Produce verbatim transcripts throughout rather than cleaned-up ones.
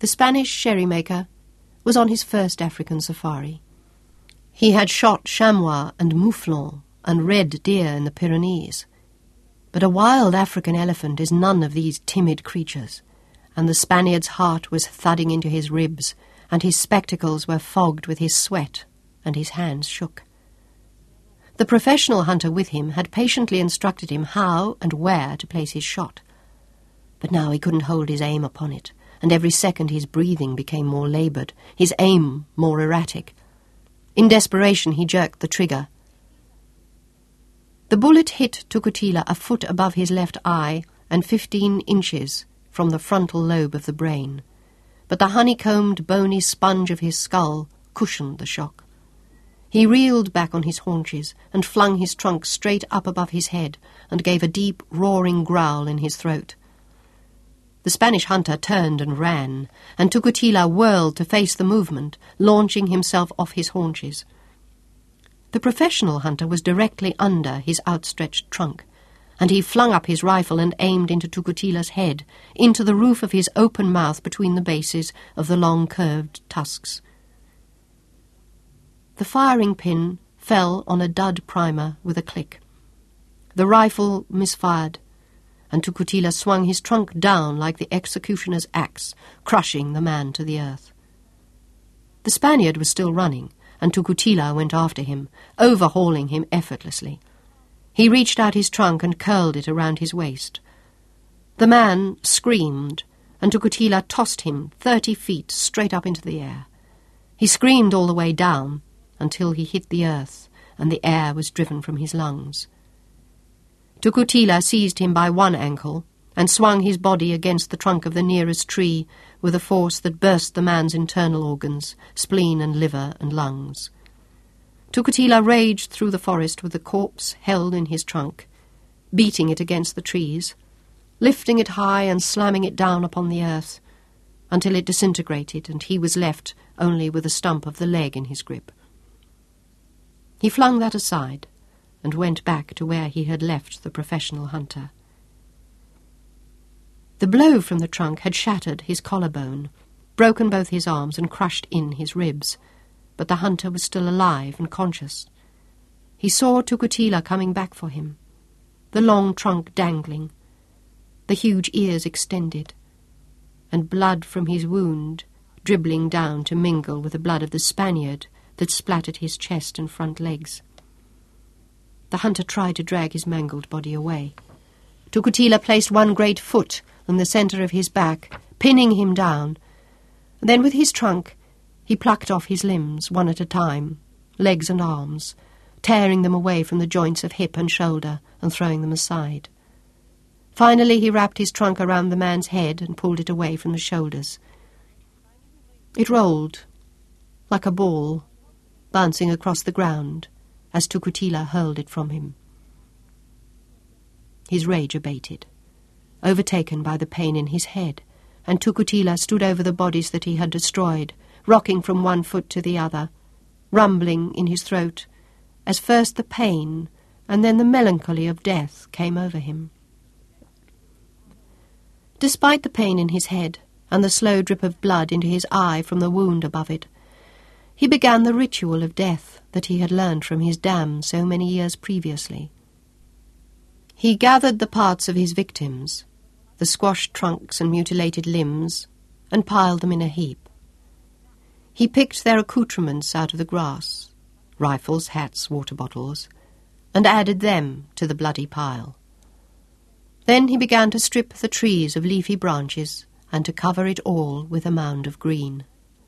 The Spanish sherry-maker was on his first African safari. He had shot chamois and mouflon and red deer in the Pyrenees. But a wild African elephant is none of these timid creatures, and the Spaniard's heart was thudding into his ribs, and his spectacles were fogged with his sweat, and his hands shook. The professional hunter with him had patiently instructed him how and where to place his shot. But now he couldn't hold his aim upon it, and every second his breathing became more laboured, his aim more erratic. In desperation he jerked the trigger. The bullet hit Tukutila a foot above his left eye and fifteen inches from the frontal lobe of the brain, but the honeycombed, bony sponge of his skull cushioned the shock. He reeled back on his haunches and flung his trunk straight up above his head and gave a deep, roaring growl in his throat. The Spanish hunter turned and ran, and Tukutila whirled to face the movement, launching himself off his haunches. The professional hunter was directly under his outstretched trunk, and he flung up his rifle and aimed into Tukutila's head, into the roof of his open mouth between the bases of the long curved tusks. The firing pin fell on a dud primer with a click. The rifle misfired, and Tukutila swung his trunk down like the executioner's axe, crushing the man to the earth. The Spaniard was still running, and Tukutila went after him, overhauling him effortlessly. He reached out his trunk and curled it around his waist. The man screamed, and Tukutila tossed him thirty feet straight up into the air. He screamed all the way down, until he hit the earth, and the air was driven from his lungs. Tukutila seized him by one ankle and swung his body against the trunk of the nearest tree with a force that burst the man's internal organs, spleen and liver and lungs. Tukutila raged through the forest with the corpse held in his trunk, beating it against the trees, lifting it high and slamming it down upon the earth, until it disintegrated and he was left only with a stump of the leg in his grip. He flung that aside and went back to where he had left the professional hunter. The blow from the trunk had shattered his collarbone, broken both his arms and crushed in his ribs, but the hunter was still alive and conscious. He saw Tukutila coming back for him, the long trunk dangling, the huge ears extended, and blood from his wound dribbling down to mingle with the blood of the Spaniard that splattered his chest and front legs. The hunter tried to drag his mangled body away. Tukutila placed one great foot in the centre of his back, pinning him down. Then with his trunk he plucked off his limbs, one at a time, legs and arms, tearing them away from the joints of hip and shoulder and throwing them aside. Finally he wrapped his trunk around the man's head and pulled it away from the shoulders. It rolled like a ball, bouncing across the ground as Tukutila hurled it from him. His rage abated, overtaken by the pain in his head, and Tukutila stood over the bodies that he had destroyed, rocking from one foot to the other, rumbling in his throat, as first the pain and then the melancholy of death came over him. Despite the pain in his head and the slow drip of blood into his eye from the wound above it, he began the ritual of death that he had learned from his dam so many years previously. He gathered the parts of his victims, the squashed trunks and mutilated limbs, and piled them in a heap. He picked their accoutrements out of the grass, rifles, hats, water bottles, and added them to the bloody pile. Then he began to strip the trees of leafy branches and to cover it all with a mound of green.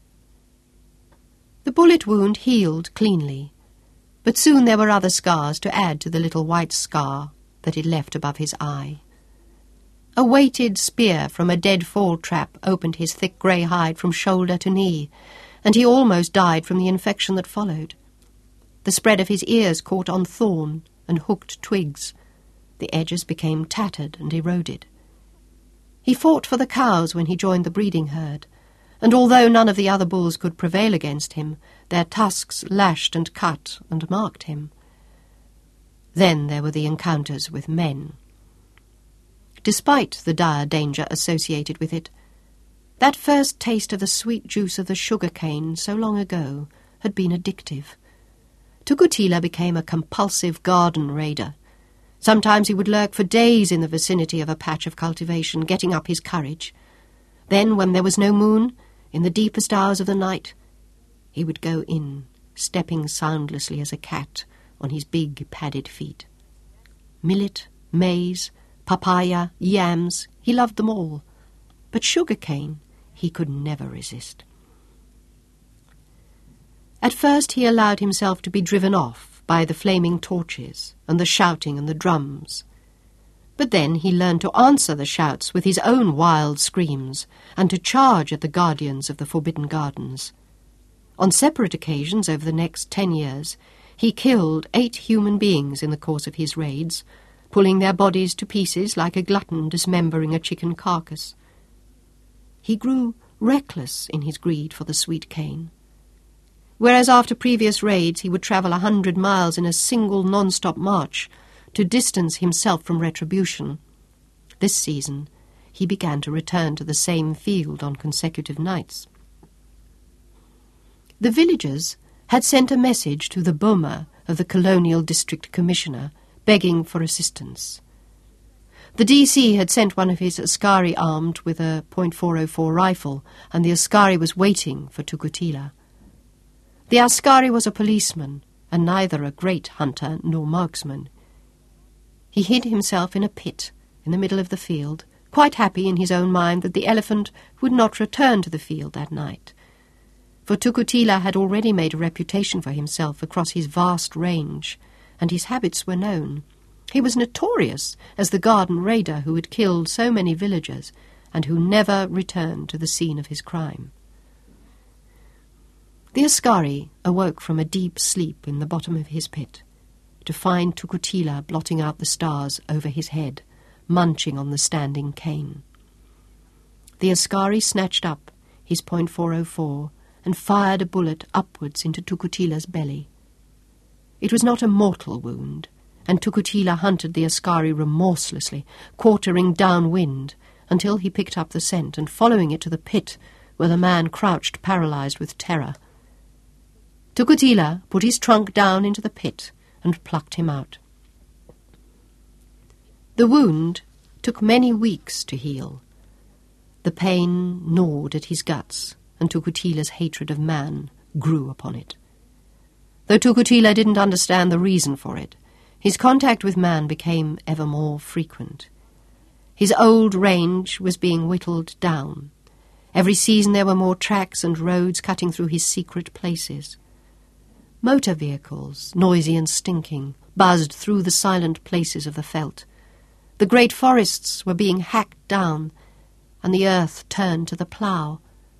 The bullet wound healed cleanly, but soon there were other scars to add to the little white scar that it left above his eye. A weighted spear from a dead fall trap opened his thick grey hide from shoulder to knee, and he almost died from the infection that followed. The spread of his ears caught on thorn and hooked twigs. The edges became tattered and eroded. He fought for the cows when he joined the breeding herd, and although none of the other bulls could prevail against him, their tusks lashed and cut and marked him. Then there were the encounters with men. Despite the dire danger associated with it, That first taste of the sweet juice of the sugar cane so long ago had been addictive. Tukutila became a compulsive garden raider. Sometimes he would lurk for days in the vicinity of a patch of cultivation, getting up his courage. Then, when there was no moon, in the deepest hours of the night, he would go in, stepping soundlessly as a cat on his big padded feet. Millet, maize, papaya, yams, he loved them all. But sugar cane he could never resist. At first he allowed himself to be driven off by the flaming torches and the shouting and the drums. But then he learned to answer the shouts with his own wild screams and to charge at the guardians of the forbidden gardens. On separate occasions over the next ten years, he killed eight human beings in the course of his raids, pulling their bodies to pieces like a glutton dismembering a chicken carcass. He grew reckless in his greed for the sweet cane. Whereas after previous raids he would travel a hundred miles in a single non-stop march to distance himself from retribution, this season he began to return to the same field on consecutive nights. The villagers had sent a message to the Boma of the Colonial District Commissioner, begging for assistance. The D C had sent one of his askari armed with a point four oh four rifle, and the askari was waiting for Tukutila. The askari was a policeman, and neither a great hunter nor marksman. He hid himself in a pit in the middle of the field, quite happy in his own mind that the elephant would not return to the field that night. For Tukutila had already made a reputation for himself across his vast range, and his habits were known. He was notorious as the garden raider who had killed so many villagers and who never returned to the scene of his crime. The askari awoke from a deep sleep in the bottom of his pit to find Tukutila blotting out the stars over his head, munching on the standing cane. The askari snatched up his point four oh four and fired a bullet upwards into Tukutila's belly. It was not a mortal wound, and Tukutila hunted the askari remorselessly, quartering downwind, until he picked up the scent and following it to the pit where the man crouched paralysed with terror. Tukutila put his trunk down into the pit and plucked him out. The wound took many weeks to heal. The pain gnawed at his guts, and Tukutila's hatred of man grew upon it. Though Tukutila didn't understand the reason for it, his contact with man became ever more frequent. His old range was being whittled down. Every season there were more tracks and roads cutting through his secret places. Motor vehicles, noisy and stinking, buzzed through the silent places of the veldt. The great forests were being hacked down, and the earth turned to the plough.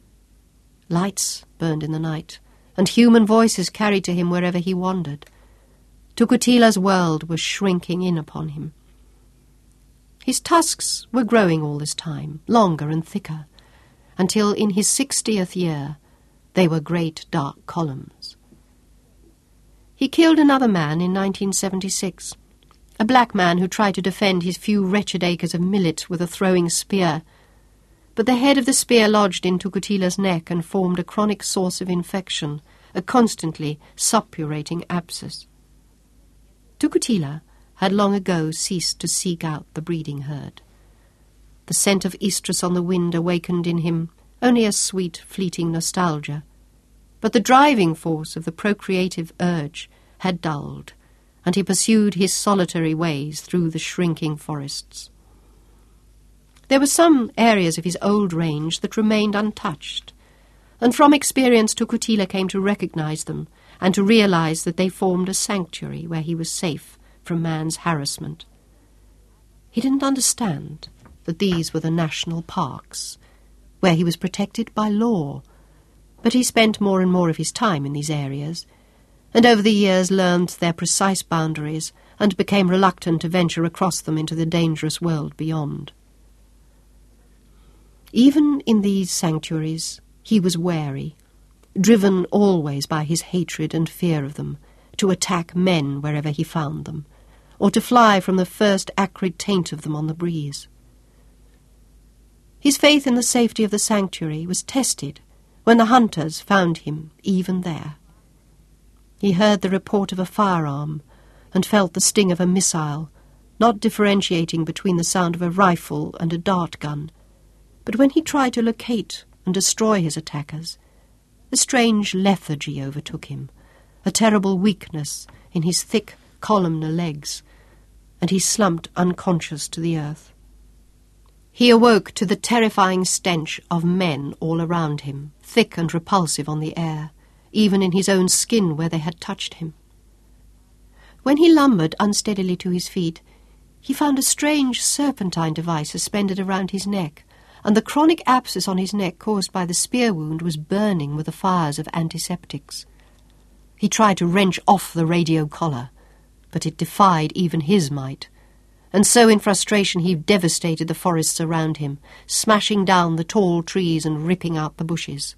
Lights burned in the night, and human voices carried to him wherever he wandered. Tukutila's world was shrinking in upon him. His tusks were growing all this time, longer and thicker, until in his sixtieth year they were great dark columns. He killed another man in nineteen seventy-six, a black man who tried to defend his few wretched acres of millet with a throwing spear, but the head of the spear lodged in Tukutila's neck and formed a chronic source of infection, a constantly suppurating abscess. Tukutila had long ago ceased to seek out the breeding herd. The scent of estrus on the wind awakened in him only a sweet, fleeting nostalgia, but the driving force of the procreative urge had dulled, and he pursued his solitary ways through the shrinking forests. There were some areas of his old range that remained untouched, and from experience Tukutila came to recognize them and to realize that they formed a sanctuary where he was safe from man's harassment. He didn't understand that these were the national parks, where he was protected by law, but he spent more and more of his time in these areas, and over the years learned their precise boundaries and became reluctant to venture across them into the dangerous world beyond. Even in these sanctuaries he was wary, driven always by his hatred and fear of them, to attack men wherever he found them, or to fly from the first acrid taint of them on the breeze. His faith in the safety of the sanctuary was tested when the hunters found him even there. He heard the report of a firearm and felt the sting of a missile, not differentiating between the sound of a rifle and a dart gun. But when he tried to locate and destroy his attackers, a strange lethargy overtook him, a terrible weakness in his thick, columnar legs, and he slumped unconscious to the earth. He awoke to the terrifying stench of men all around him, thick and repulsive on the air, even in his own skin where they had touched him. When he lumbered unsteadily to his feet, he found a strange serpentine device suspended around his neck, and the chronic abscess on his neck caused by the spear wound was burning with the fires of antiseptics. He tried to wrench off the radio collar, but it defied even his might, and so in frustration he devastated the forests around him, smashing down the tall trees and ripping out the bushes.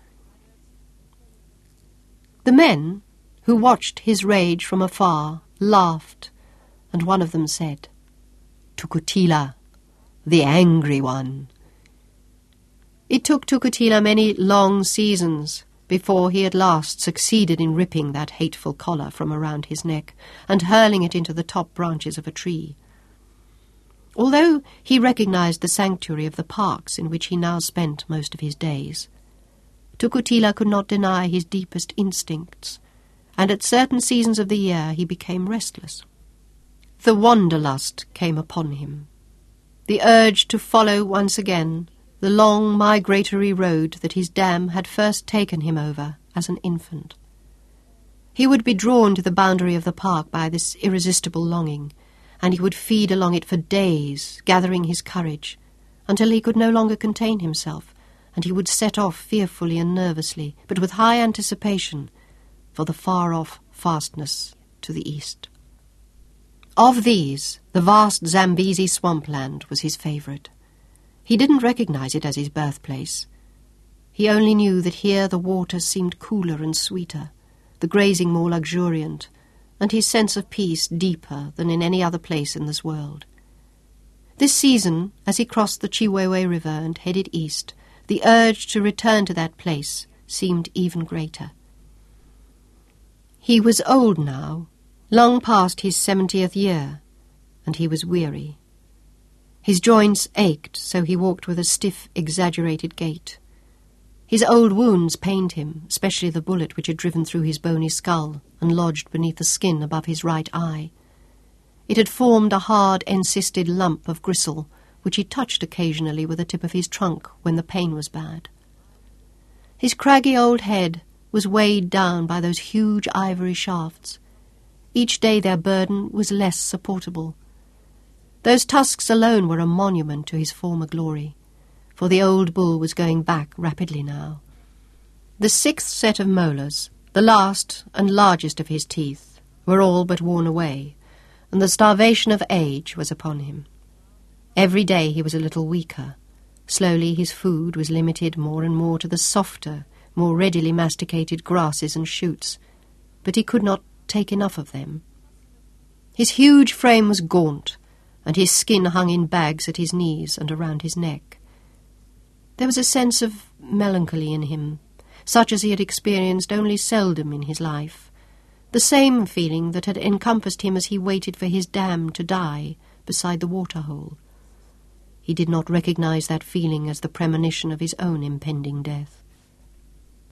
The men, who watched his rage from afar, laughed, and one of them said, "Tukutila, the angry one." It took Tukutila many long seasons before he at last succeeded in ripping that hateful collar from around his neck and hurling it into the top branches of a tree. Although he recognized the sanctuary of the parks in which he now spent most of his days, Tukutila could not deny his deepest instincts, and at certain seasons of the year he became restless. The wanderlust came upon him, the urge to follow once again the long migratory road that his dam had first taken him over as an infant. He would be drawn to the boundary of the park by this irresistible longing, and he would feed along it for days, gathering his courage, until he could no longer contain himself, and he would set off fearfully and nervously, but with high anticipation, for the far-off fastness to the east. Of these, the vast Zambezi swampland was his favourite. He didn't recognize it as his birthplace. He only knew that here the water seemed cooler and sweeter, the grazing more luxuriant, and his sense of peace deeper than in any other place in this world. This season, as he crossed the Chiwewe River and headed east, the urge to return to that place seemed even greater. He was old now, long past his seventieth year, and he was weary. His joints ached, so he walked with a stiff, exaggerated gait. His old wounds pained him, especially the bullet which had driven through his bony skull and lodged beneath the skin above his right eye. It had formed a hard, encysted lump of gristle, which he touched occasionally with the tip of his trunk when the pain was bad. His craggy old head was weighed down by those huge ivory shafts. Each day their burden was less supportable. Those tusks alone were a monument to his former glory, for the old bull was going back rapidly now. The sixth set of molars, the last and largest of his teeth, were all but worn away, and the starvation of age was upon him. Every day he was a little weaker. Slowly his food was limited more and more to the softer, more readily masticated grasses and shoots, but he could not take enough of them. His huge frame was gaunt, and his skin hung in bags at his knees and around his neck. There was a sense of melancholy in him, such as he had experienced only seldom in his life, the same feeling that had encompassed him as he waited for his dam to die beside the water-hole. He did not recognize that feeling as the premonition of his own impending death.